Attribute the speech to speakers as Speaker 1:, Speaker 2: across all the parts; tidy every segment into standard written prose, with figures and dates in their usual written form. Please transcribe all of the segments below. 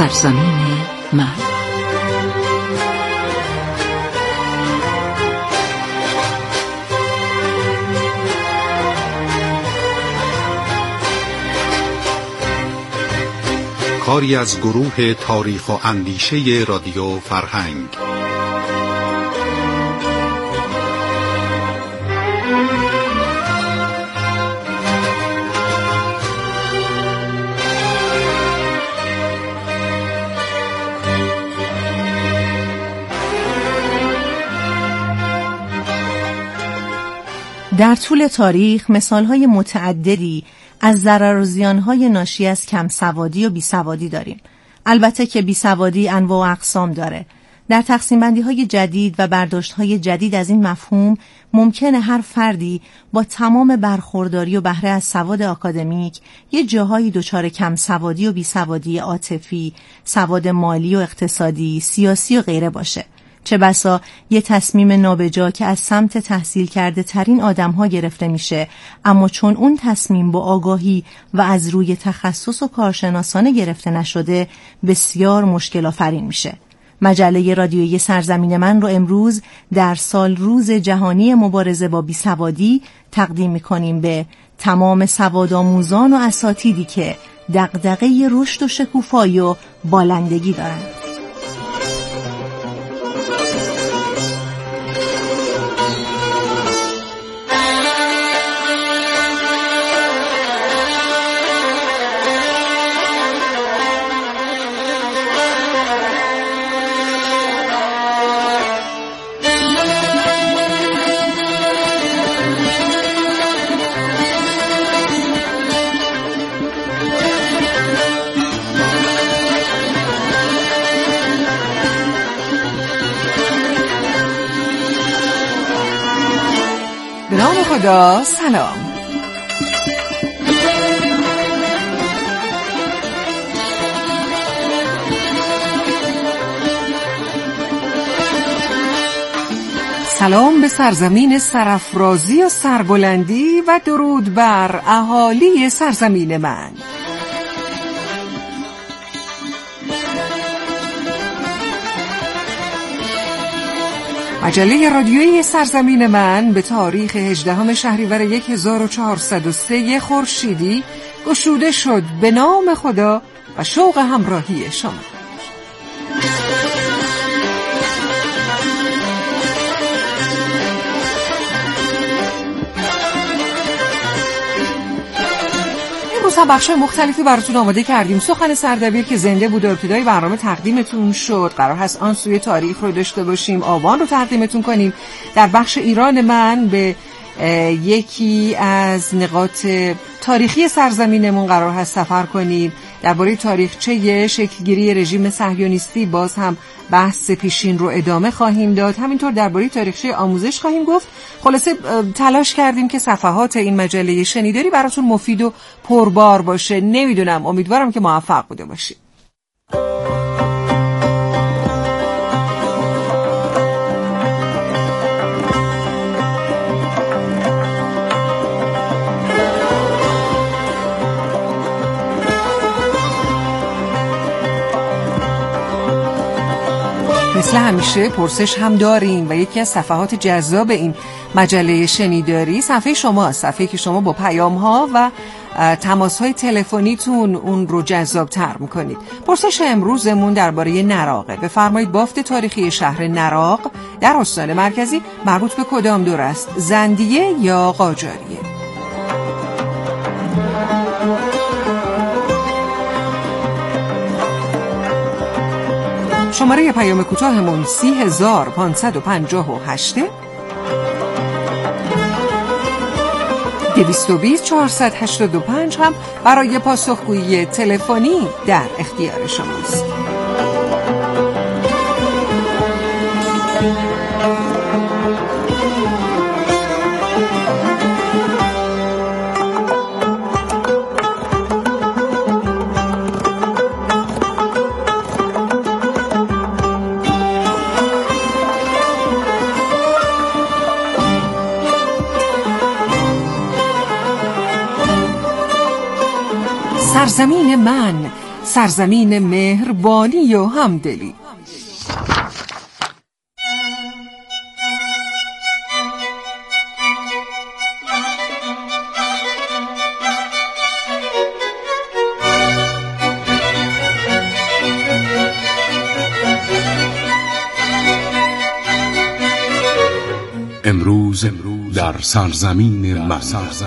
Speaker 1: سرزمین من.
Speaker 2: کاری از گروه تاریخ و اندیشه رادیو فرهنگ.
Speaker 3: در طول تاریخ مثالهای متعددی از ضرر و زیانهای ناشی از کم سوادی و بیسوادی داریم. البته که بیسوادی انواع و اقسام داره. در تقسیم بندی های جدید و برداشت های جدید از این مفهوم ممکنه هر فردی با تمام برخورداری و بهره از سواد آکادمیک یه جاهایی دچار کم سوادی و بیسوادی عاطفی، سواد مالی و اقتصادی، سیاسی و غیره باشه. چه بسا یه تصمیم نابجا که از سمت تحصیل کرده ترین آدم ها گرفته میشه، اما چون اون تصمیم با آگاهی و از روی تخصص و کارشناسانه گرفته نشده بسیار مشکل آفرین میشه. مجله رادیویی سرزمین من رو امروز در سال روز جهانی مبارزه با بیسوادی تقدیم میکنیم به تمام سوادآموزان و اساتیدی که دغدغه رشد و شکوفایی و بالندگی دارند.
Speaker 4: به نام خدا. سلام. سلام به سرزمین سرافرازی و سربلندی و درود بر اهالی سرزمین من. مجله رادیویی سرزمین من به تاریخ 18 شهریور 1403 خورشیدی گشوده شد به نام خدا و شوق همراهی شما. امروز هم بخشای مختلفی براتون آماده کردیم. سخن سردبیر که زنده بود و ابتدای برنامه تقدیمتون شد. قرار هست آن سوی تاریخ رو داشته باشیم، آوان رو تقدیمتون کنیم. در بخش ایران من به یکی از نقاط تاریخی سرزمینمون قرار هست سفر کنیم. درباره تاریخچه شکلگیری رژیم صهیونیستی باز هم بحث پیشین رو ادامه خواهیم داد. همینطور درباره تاریخچه آموزش خواهیم گفت. خلاصه تلاش کردیم که صفحات این مجله شنیداری براتون مفید و پربار باشه. نمیدونم، امیدوارم که موفق بوده باشید. مثل همیشه پرسش هم داریم و یکی از صفحات جذاب این مجله شنیداری صفحه شماست. صفحه که شما با پیام ها و تماس های تلفنیتون اون رو جذاب تر میکنید. پرسش امروزمون درباره نراقه. بفرمایید بافت تاریخی شهر نراق در استان مرکزی مربوط به کدام دور است؟ زندیه یا قاجاریه؟ شماره پیام کوتاهمون 30558 220 485 هم برای پاسخگویی تلفنی در اختیار شماست. سرزمین من، سرزمین مهربانی و همدلی.
Speaker 2: امروز در سرزمین من.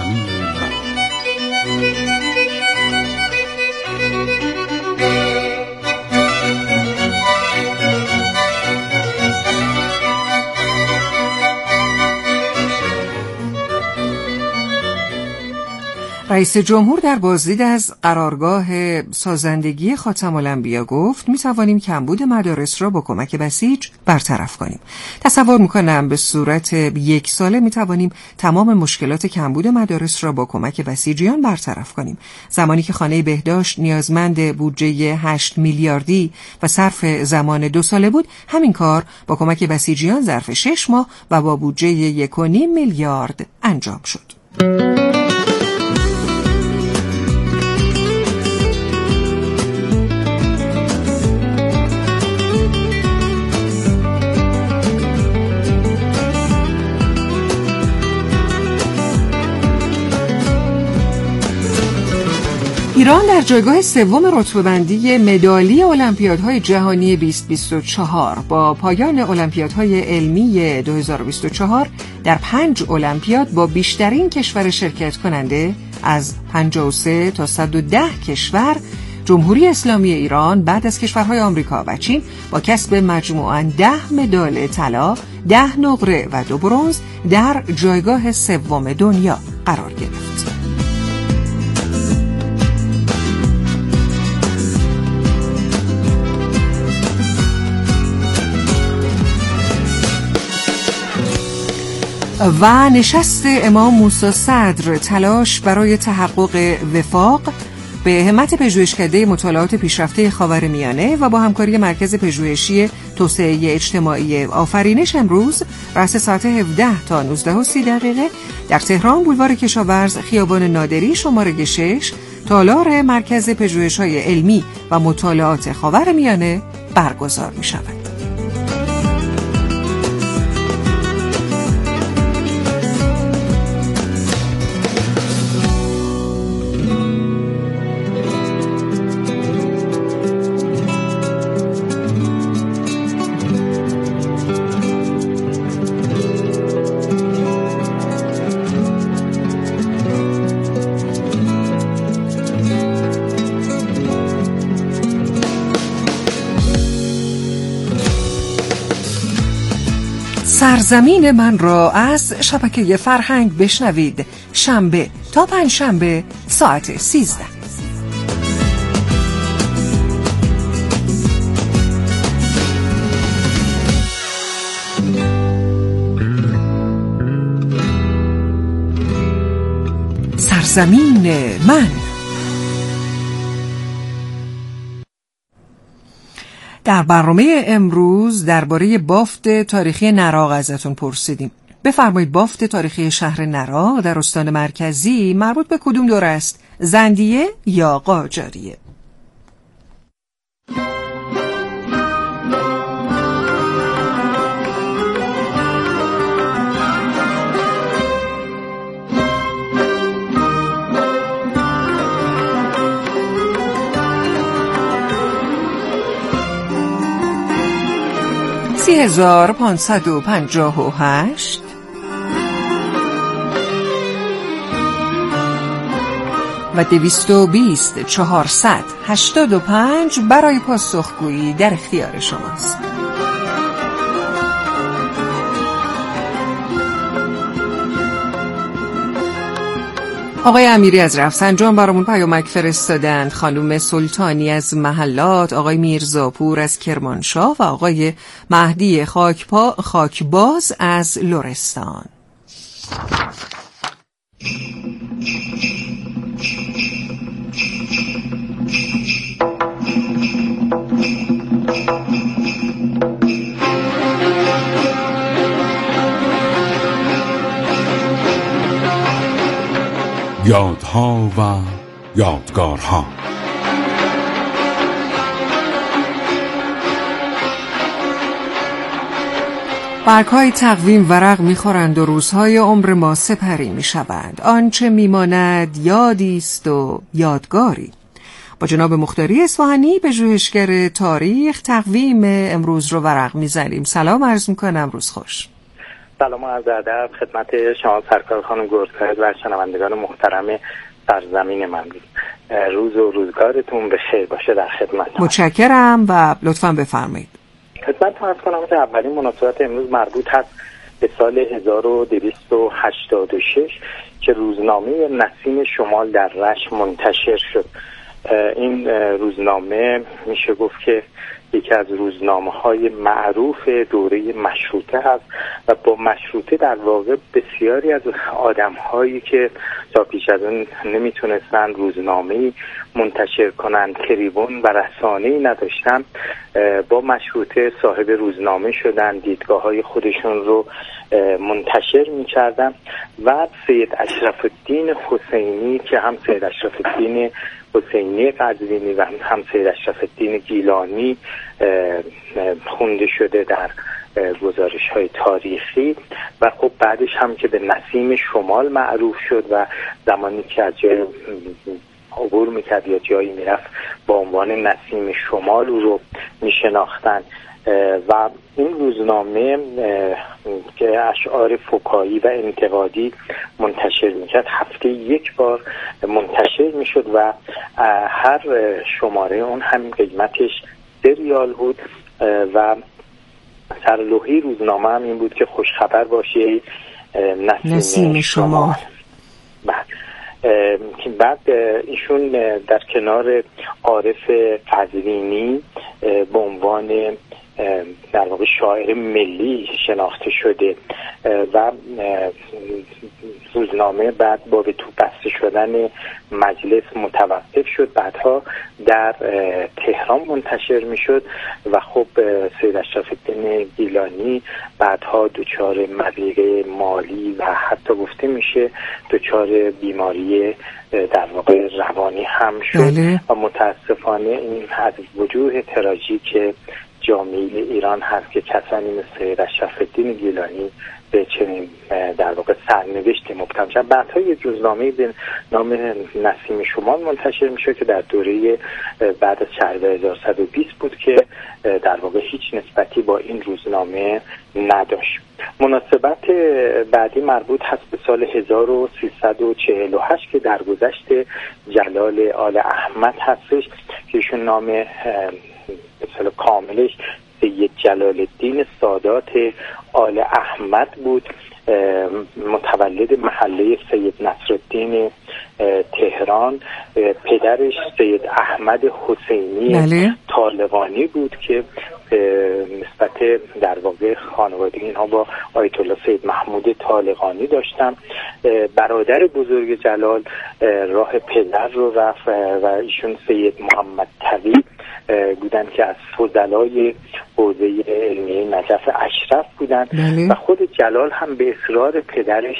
Speaker 4: رئیس جمهور در بازدید از قرارگاه سازندگی خاتم الانبیا گفت می‌توانیم کمبود مدارس را با کمک بسیج برطرف کنیم. تصور می‌کنم به صورت 1 ساله می‌توانیم تمام مشکلات کمبود مدارس را با کمک بسیجیان برطرف کنیم. زمانی که خانه بهداشت نیازمند بودجه 8 میلیاردی و صرف زمان 2 ساله بود، همین کار با کمک بسیجیان ظرف 6 ماه و با بودجه 1.5 میلیارد انجام شد. ایران در جایگاه سوم رتبه‌بندی مدالی المپیادهای جهانی 2024 با پایان المپیادهای علمی 2024 در 5 المپیاد با بیشترین کشور شرکت کننده از 53 تا 110 کشور، جمهوری اسلامی ایران بعد از کشورهای آمریکا و چین با کسب مجموعاً 10 مدال طلا، 10 نقره و 2 برنز در جایگاه سوم دنیا قرار گرفت. و نشست امام موسی صدر، تلاش برای تحقق وفاق به همت پژوهشکده مطالعات پیشرفته خاورمیانه و با همکاری مرکز پژوهشی توسعه اجتماعی آفرینش امروز رأس ساعت 17 تا 19:30 در تهران، بولوار کشاورز، خیابان نادری شماره 6، تالار مرکز پژوهش‌های علمی و مطالعات خاورمیانه برگزار می‌شود. سرزمین من را از شبکه فرهنگ بشنوید شنبه تا پنجشنبه ساعت 13. سرزمین من. در برنامه امروز درباره بافت تاریخی نراق ازتون پرسیدیم. بفرمایید بافت تاریخی شهر نراق در استان مرکزی مربوط به کدوم دوره است؟ زندیه یا قاجاریه؟ سی 1558 و 220 485 برای پاسخگویی در اختیار شماست. آقای امیری از رفسنجان برامون پیامک فرستادند، خانم سلطانی از محلات، آقای میرزاپور از کرمانشاه و آقای مهدی خاکباز از لرستان.
Speaker 2: یادها و یادگارها.
Speaker 4: برگ‌های تقویم ورق می‌خورند و روزهای عمر ما سپری می‌شوند. آنچه می‌ماند یادی است و یادگاری. با جناب مختاری اصفهانی، پژوهشگر تاریخ، تقویم امروز رو ورق می‌زنیم. سلام عرض می‌کنم، روز خوش.
Speaker 1: سلام و عرض ادب خدمت شما سرکار خانم گرسید و شنوندگان محترم سرزمین من. روز و روزگارتون بخیر باشه. در خدمت
Speaker 4: متشکرم و لطفاً بفرمایید.
Speaker 1: خدمتتون عرض کنم که اولین مناسبت امروز مربوط هست به سال 1286 که روزنامه نسیم شمال در رشت منتشر شد. این روزنامه میشه گفت که یکی از روزنامه‌های معروف دوره مشروطه هست و با مشروطه در واقع بسیاری از آدم‌هایی که تا پیش از اون نمیتونستن روزنامه‌ای منتشر کنند، تریبون و رسانه‌ای نداشتن، با مشروطه صاحب روزنامه شدن، دیدگاه‌های خودشون رو منتشر می‌کردن و سید اشرف الدین حسینی که هم سید اشرف الدین حسینی قزوینی و هم سید اشرف الدین گیلانی خونده شده در گزارش‌های تاریخی و خب بعدش هم که به نسیم شمال معروف شد و زمانی که از جای عبور میکرد یا جایی میرفت با عنوان نسیم شمال او رو میشناختن و این روزنامه که اشعار فکاهی و انتقادی منتشر میکرد هفته یک بار منتشر میشد و هر شماره اون هم قیمتش 3 ریال بود و سرلوحه روزنامه هم این بود که خوشخبر باشه نسیم شمال. بعد ایشون در کنار عارف قزوینی به عنوان در واقع شاعر ملی شناخته شده و روزنامه بعد با به تو بسته شدن مجلس متوقف شد، بعدها در تهران منتشر میشد و خب سید اشرف الدین گیلانی بعدها دچار مضیقه مالی و حتی گفته میشه دچار بیماری در واقع روانی هم شد و متاسفانه این از وجوه تراژیک جامعه ایران هست که کسانی مثل سید اشرف الدین گیلانی به چنین در واقع سرنوشتی مبتلا شدن. بعدها یک روزنامه به نام نسیم شمال منتشر میشه که در دوره بعد از شهریور 1120 بود که در واقع هیچ نسبتی با این روزنامه نداشت. مناسبت بعدی مربوط هست به سال 1348 که درگذشت جلال آل احمد هستش که ایشون نام مثلا کاملش سید جلال الدین سادات آل احمد بود، متولد محله سید نصرالدین تهران. پدرش سید احمد حسینی طالقانی بود که نسبت در واقع خانواده اینها با آیت الله سید محمود طالقانی داشتن. برادر بزرگ جلال راه پدر رو رفت و ایشون سید محمد تقی بودن که از فضلای حوزه علمیه نجف اشرف بودن و خود جلال هم به اصرار پدرش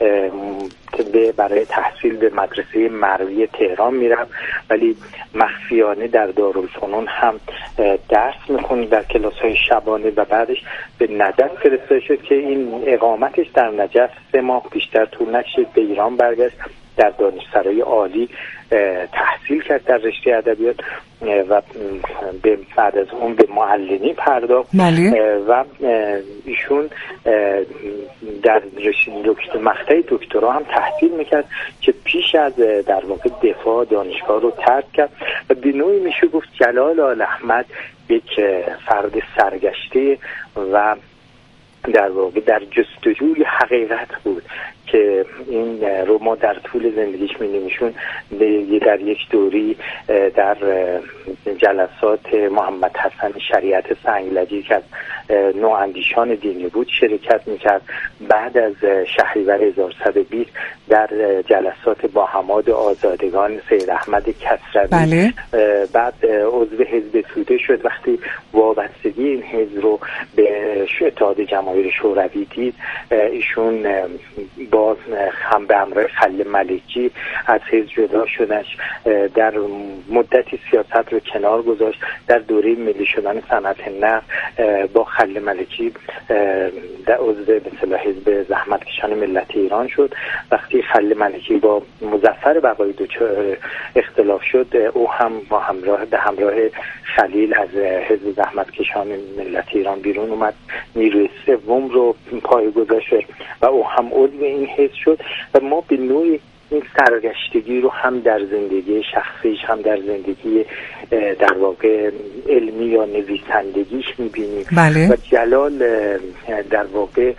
Speaker 1: برای تحصیل به مدرسه مروی تهران میرفت، ولی مخفیانه در دارالفنون هم درس میخوند در کلاس‌های شبانه و بعدش به نجف فرستاده شد که این اقامتش در نجف 3 ماه بیشتر طول نکشید، به ایران برگشت، در دانشسرای عالی تحصیل کرد در رشته ادبیات و بعد از اون به معلمی پرداخت و ایشون در رشته مقطع دکترا هم تحصیل میکرد که پیش از در واقع دفاع دانشگاه رو ترک کرد و به نوعی میشه گفت جلال آل احمد یک فرد سرگشته و در واقع در جستجوی حقیقت بود که این رو ما در طول زندگیش می‌بینیمشون در یک دوری در جلسات محمد حسن شریعت سنگلجی که از نواندیشان دینی بود شرکت میکرد. بعد از شهریور 1120 در جلسات با حماد آزادگان سید احمد کسروی بعد عضو حزب توده شد. وقتی وابستگی این حزب رو به اتحاد جماهیر شوروی دید، ایشون با با هم به همراه خلیل ملکی از حزب جدا شدنش، در مدتی سیاست رو کنار گذاشت. در دوره ملی شدن صنعت نفت با خلیل ملکی در عضو به اصطلاح حزب زحمتکشان ملت ایران شد. وقتی خلیل ملکی با مظفر بقایی اختلاف شد، او هم به همراه خلیل از حزب زحمتکشان ملت ایران بیرون اومد، نیروی سوم رو پای گذاشت و او هم عضو این حزب شد. و ما به نوعی این سرگشتگی رو هم در زندگی شخصیش هم در زندگی در واقع علمی یا نویسندگیش می‌بینیم.
Speaker 4: بله.
Speaker 1: و جلال در واقع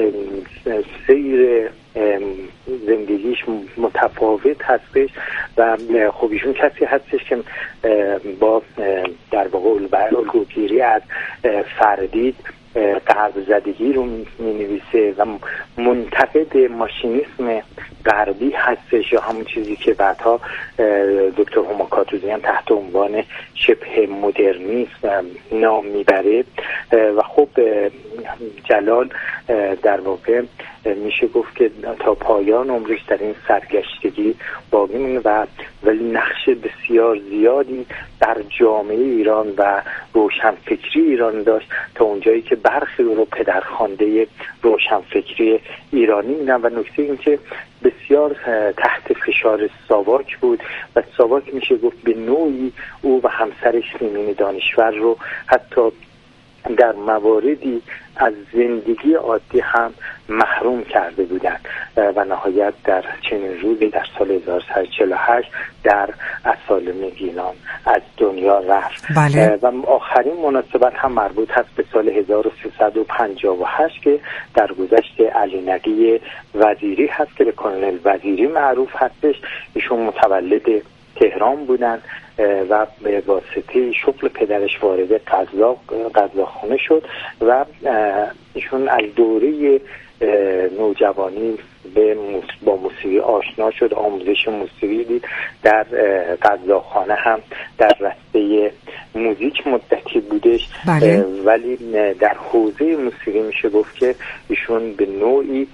Speaker 1: سیر زندگیش متفاوت هستش و خب ایشون کسی هستش که با در واقع الگوگیری از فردید غرب زدگی رو می‌نویسه و منتقد ماشینیسم غربی هستش، یا همون چیزی که بعدها دکتر هوما کاتوزیان تحت عنوان شبه مدرنیسم نام میبره. و خب جلال در واقع میشه گفت که تا پایان عمرش در این سرگشتگی باقی مونه و ولی نقش بسیار زیادی در جامعه ایران و روشنفکری ایران داشت، تا اونجایی که برخی رو پدرخوانده روشنفکری ایرانی میدن. و نکته این که بسیار تحت فشار ساواک بود و ساواک میشه گفت به نوعی او و همسرش سیمین دانشور رو حتی در مواردی از زندگی عادی هم محروم کرده بودند و نهایت در چنین روزی در سال 1348 در اصالم گیلان از دنیا رفت.
Speaker 4: بله.
Speaker 1: و آخرین مناسبت هم مربوط هست به سال 1358 که در گذشت علی نقی وزیری هست که به کلونل وزیری معروف هستش. ایشون متولد تهران بودن و به واسطه شغل پدرش وارد قزاقخانه شد و ایشون از دوره نوجوانی با موسیقی آشنا شد، آموزش موسیقی دید. در قزاقخانه هم در رشته موزیک مدتی بودش.
Speaker 4: بله.
Speaker 1: ولی در حوزه موسیقی میشه گفت که ایشون به نوعی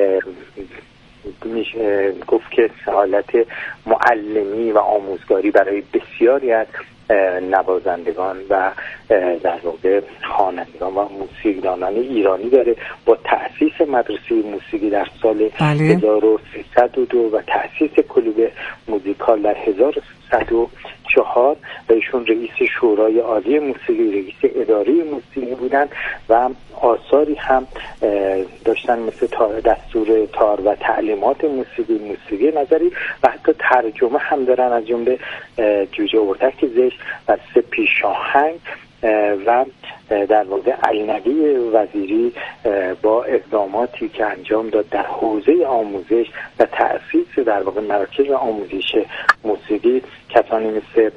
Speaker 1: گفت که حالت معلمی و آموزگاری برای بسیاری از نوازندگان و در واقع خوانندگان و موسیقیدانان ایرانی داره. با تأسیس مدرسه موسیقی در سال 1302 و تأسیس کلوب موزیکال در 1304 و ایشون رئیس شورای عالی موسیقی، رئیس اداره موسیقی بودن و آثاری هم داشتن مثل دستور تار و تعلیمات موسیقی نظری و حتی ترجمه هم دارن، از جمله جوجه اردک زشت و سپی شاهنگ. و در واقع علنگی وزیری با اقداماتی که انجام داد در حوزه آموزش و تأسیس در واقع مراکز آموزش موسیقی، کسانی مثل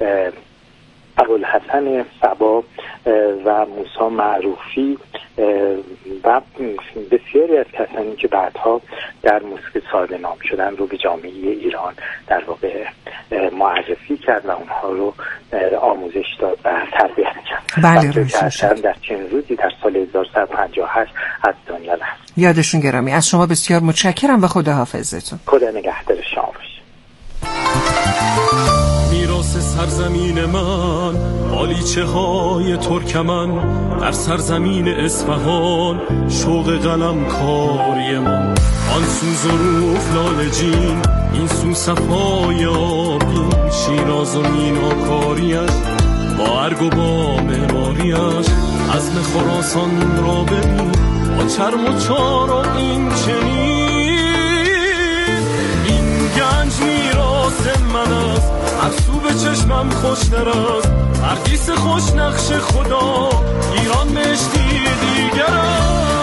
Speaker 1: ابوالحسن صبا و موسی معروفی و بسیاری از کسانی که بعدها در موسیقی صاحب نام شدن رو به جامعه ایران در واقع معرفی کرد و اونها رو آموزش داد و تربیت کرد.
Speaker 4: بله.
Speaker 1: در چنین روزی در سال 1358 از دنیا رفت.
Speaker 4: یادشون گرامی. از شما بسیار متشکرم و خداحافظتون.
Speaker 1: خدا نگهدار شما باشه.
Speaker 5: میراث سرزمین من، بالیچه های ترکمن، در سرزمین اصفهان شوق قلم کاری من. آن سو ظروف لالجین، این سو صفای آبین، شیراز و میناکاریش با ارگ و با معماریش. عزم خراسان را ببین با چرم و چار و این چنین. این گنج میراث من است، هر سو به چشمم خوشتر است. پردیس خوش نقش خدا، ایران مشتی دیگر است.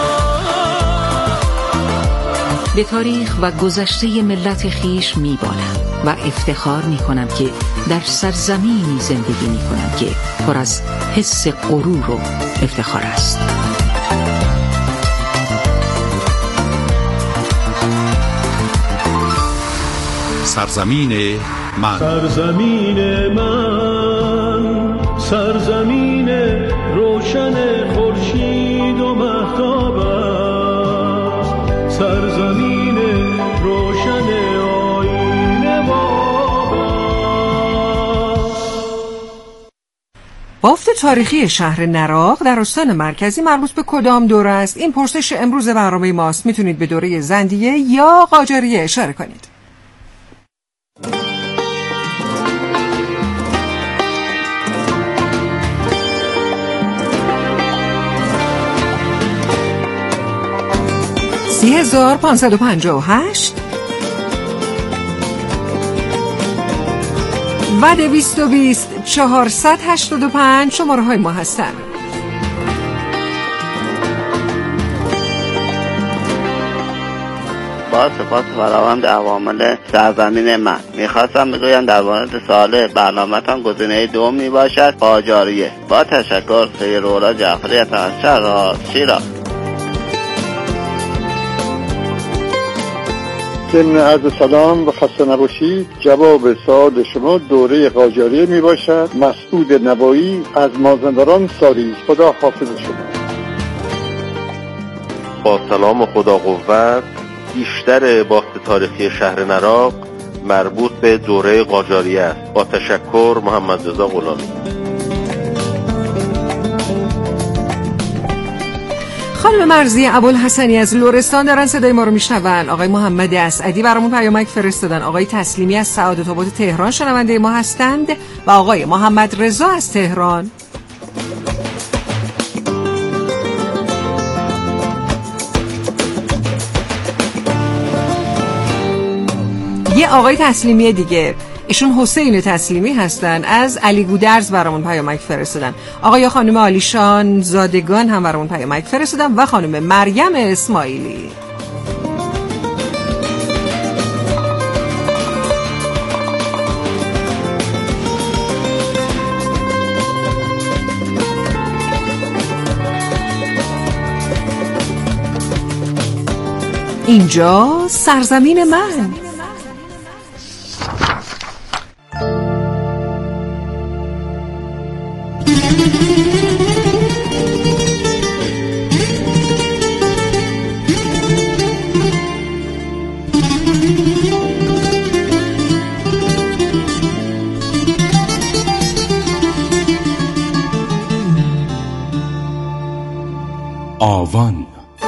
Speaker 6: به تاریخ و گذشته ملت خیش میبالم و افتخار میکنم که در سرزمینی زندگی میکنم که پر از حس غرور و افتخار است.
Speaker 2: سرزمین من،
Speaker 7: سرزمین من، سرزمین روشن خورشید و مهتاب است. سرزمین
Speaker 4: تاریخی شهر نراق در استان مرکزی مربوط به کدام دوره است؟ این پرسش امروز برنامه ماست. میتونید به دوره زندیه یا قاجاریه اشاره کنید. $30,558 و 220,485 شماره های ما هستن.
Speaker 8: با سپاس فراوان عوامل سرزمین من میخواستم بگویم در مورد سوال برنامه‌تان گزینه دوم میباشد قاجاریه. با تشکر، خیرالله جعفری از شیراز.
Speaker 9: ضمن عرض سلام و خسته نباشید. جواب سوال شما دوره قاجاریه می باشد. مسعود نوایی از مازندران ساریز. خدا حافظ شما.
Speaker 10: با سلام و خدا قوت. بیشتر باخت تاریخی شهر نراق مربوط به دوره قاجاریه است. با تشکر، محمد رضا غلامی.
Speaker 4: خانم مرضی ابوالحسنی از لرستان دارن صدای ما رو میشنون. آقای محمد اسعدی برامون پیامک فرستادن. آقای تسلیمی از سعادت آباد تهران شنونده ما هستند و آقای محمد رضا از تهران. یه آقای تسلیمی دیگه، ایشون حسین تسلیمی هستن، از علی گودرز برامون پیامک فرستادن. آقای خانم علیشان زادگان هم برامون پیامک فرستادن و خانم مریم اسماعیلی. اینجا سرزمین من.
Speaker 2: آوان.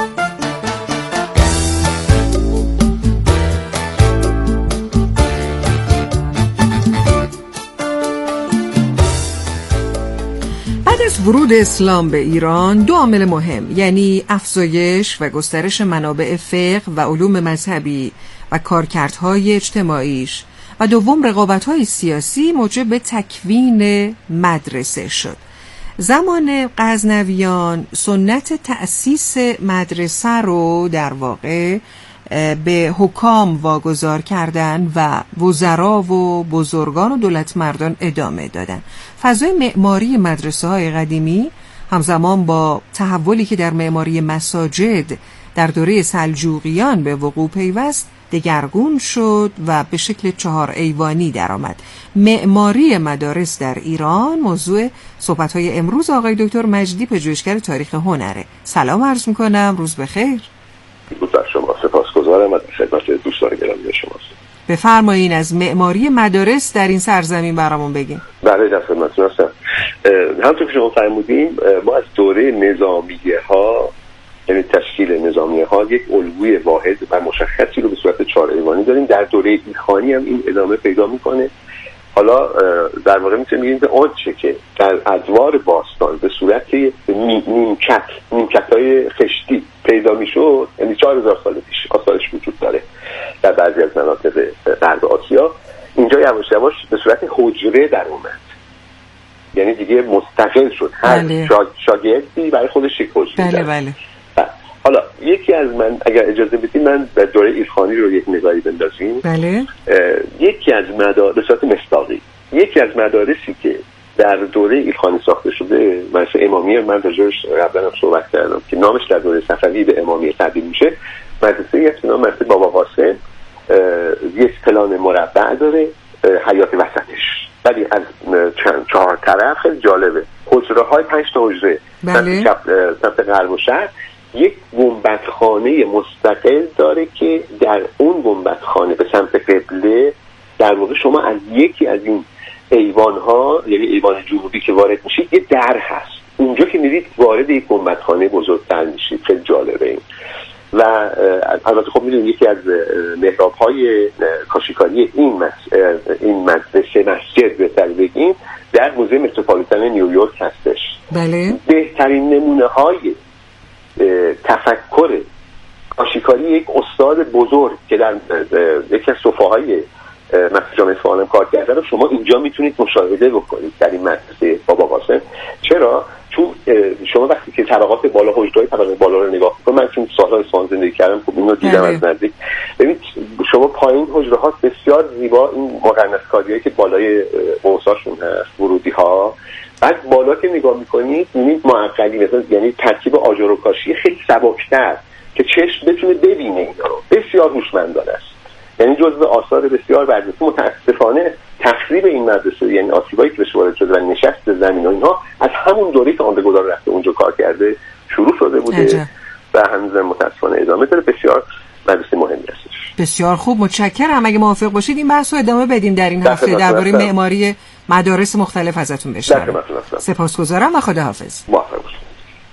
Speaker 4: بعد از ورود اسلام به ایران دو عامل مهم، یعنی افزایش و گسترش منابع فقه و علوم مذهبی و کارکردهای اجتماعیش و دوم رقابت‌های سیاسی، موجب به تکوین مدرسه شد. زمان غزنویان سنت تأسیس مدرسه رو در واقع به حکام واگذار کردن و وزرا و بزرگان و دولتمردان ادامه دادن. فضای معماری مدرسه های قدیمی همزمان با تحولی که در معماری مساجد در دوره سلجوقیان به وقوع پیوست دگرگون شد و به شکل 4 ایوانی درآمد. معماری مدارس در ایران موضوع صحبت‌های امروز آقای دکتر مجدی، پژوهشگر تاریخ هنره. سلام عرض می‌کنم، روز بخیر.
Speaker 11: درود بر شما، سپاسگزارم از خدمت دوستان گرامی شماست.
Speaker 4: بفرمایید از معماری مدارس در این سرزمین برامون بگین.
Speaker 11: بله، در خدمتتون هستم. همونطور که شما فرمودین، ما از دوره نظامیه‌ها، یعنی تشکیل نظامیه‌ها، یک الگوی واحد و مشخصی رو به صورت 4 ایوانی داریم. در دوره ایلخانی هم این ادامه پیدا میکنه. حالا در واقع میتونیم بگیم که آنچه که در ادوار باستان به صورت نیمکت‌های خشتی پیدا میشد، یعنی 4000 سال پیش آثارش وجود داره در بعضی از مناطق غرب آسیا، اینجا یواش یواش به صورت حجره در اومد، یعنی دیگه مستقل شد. هر شاگردی برای خودش یک حجره.
Speaker 4: بله.
Speaker 11: حالا یکی از من، اگر اجازه بدید، من به دوره ایلخانی رو یک نگاهی بندازیم.
Speaker 4: بله.
Speaker 11: یکی از به صورت مصداقی، یکی از مدارسی که در دوره ایلخانی ساخته شده، مدرسه امامیه، من راجعش قبلا هم صحبت کردم که نامش در دوره صفوی به امامیه تبدیل میشه. مدرسه یک نام مدرسه بابا قاسم، یک پلان مربع داره، حیات وسطش، ولی از 4 طرف خیلی جالبه، حجره های 5 تا حجره.
Speaker 4: بله.
Speaker 11: سمت غرب و شرق یک گنبدخانه مستقل داره که در اون گنبدخانه به سمت قبله در واقع شما از یکی از این ایوان‌ها، یعنی ایوان جنوبی که وارد میشید یه در هست، اونجا که میرید وارد یک گنبدخانه بزرگتر میشید. خیلی جالبه این. و البته خب میدونید یکی از محراب‌های کاشیکاری این مدرسه مسجد بهتر بگیم در موزه متروپولیتن نیویورک هستش.
Speaker 4: بله.
Speaker 11: بهترین نمونه‌های تفکر کاشیکاری یک استاد بزرگ که در یکی از صفحه‌های جامعه فعالم کار کرده رو شما اینجا میتونید مشاهده بکنید در این مدرسه بابا قاسم. چرا؟ چون شما وقتی که طبقات بالا، حجره‌های طبقه بالا رو نگاه کنید، من چون سال‌ها اصفهان زندگی کردم خب اینو دیدم از نزدیک، ببینید شما پایین حجره‌ها بسیار زیبا، این مقناط‌کاریایی که بالای قوساشون هست، ورودی‌ها، بعد بالا که نگاه می‌کنید می‌بینید معقلی، مثلا یعنی ترکیب آجر و کاشی خیلی سبک‌تر که چشم بتونه ببینه اینا رو. بسیار هوشمندانه است. یعنی جزو آثار بسیار برجسته. متأسفانه تخریب این مدرسه، یعنی آسیبایی که بهش وارد شده و نشست زمین و اینها از همون دوره که آندگودار رفته اونجا کار کرده شروع شده بوده و هنوز متأسفانه ادامه داره. بسیار مدرسه مهمی هستش.
Speaker 4: بسیار خوب، متشکرم. اگه موافق باشید این بحث رو ادامه بدیم در این هفته درباره معماری مدارس مختلف ازتون بشنویم. سپاسگزارم و خداحافظ.
Speaker 11: موفق باشید.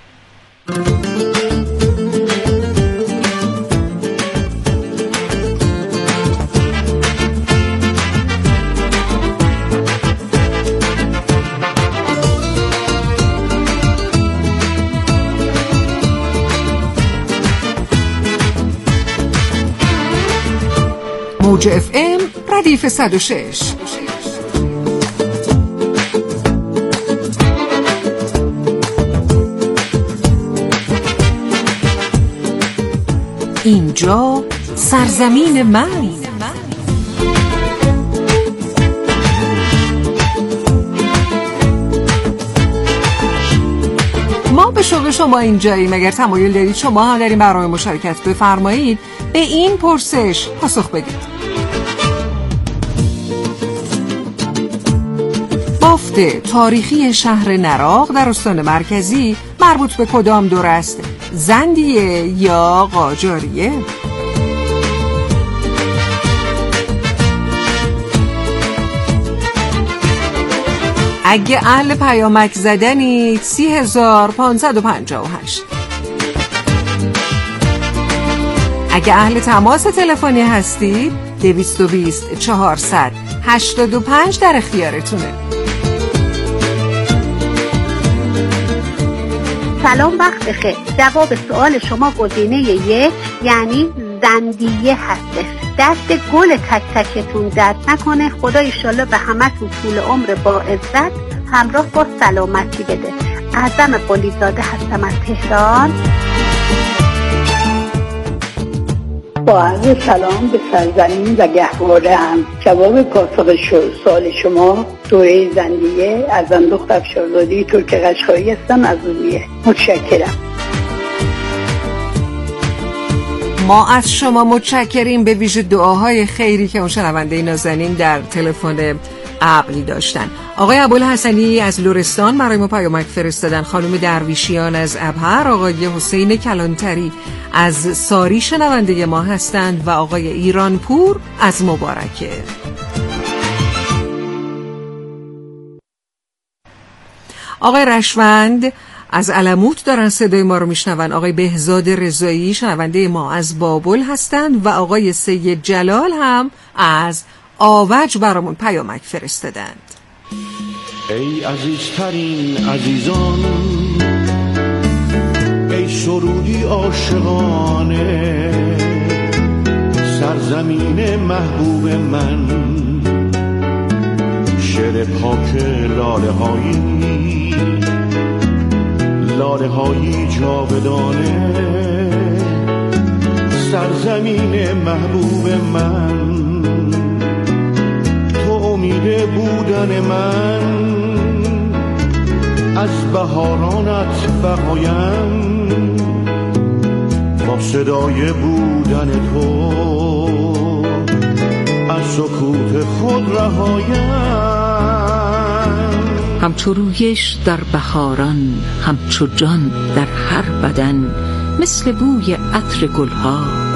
Speaker 4: موج اف ام ردیف 106. اینجا سرزمین من. ما به شوق شما اینجاییم. اگر تمایل دارید شما هم در این برنامه مشارکت بفرمایید، به این پرسش پاسخ بدید. بافت تاریخی شهر نراق در استان مرکزی مربوط به کدام دور است؟ زندیه یا قاجاریه؟ اگه اهل پیامک زدنید 30558. اگه اهل تماس تلفنی هستید 220 400 85 در اختیارتونه.
Speaker 12: سلام، وقت بخیر. جواب سوال شما گزینه 1 یعنی زندیه هستش. دست گل تک تکتون درد نکنه. خدا ایشالله به همتون طول عمر با عزت همراه با سلامتی بده. اعظم قلیزاده هستم از تهران.
Speaker 13: با عرض سلام به سرزمین و گهواره هم. جواب پاسخ سوال شما دوره زندیه. از دختر افشارزاده ترک قشقایی هستم از ارومیه. متشکرم.
Speaker 4: ما از شما متشکریم، به ویژه دعاهای خیری که اون شنونده نازنین در تلفن قبلی داشتن. آقای ابوالحسنی از لرستان برای ما پیامک فرستادن. خانم درویشیان از ابهر، آقای حسین کلانتری از ساری شنونده ما هستند و آقای ایرانپور از مبارکه. آقای رشوند از علموت دارن صدای ما رو میشنون. آقای بهزاد رضایی شنونده ما از بابل هستند و آقای سید جلال هم از آوج برامون پیامک فرستادند.
Speaker 7: ای عزیزترین عزیزان، ای سرودی عاشقانه، سرزمین محبوب من، شعر پاک لاله هایی جاودانه، سرزمین محبوب من، تو امید بودن من، از بهارانت بقایم، با صدای بودن تو از سکوت خود رهایم.
Speaker 6: همچو رویش در بهاران، همچو جان در هر بدن، مثل بوی عطر گلها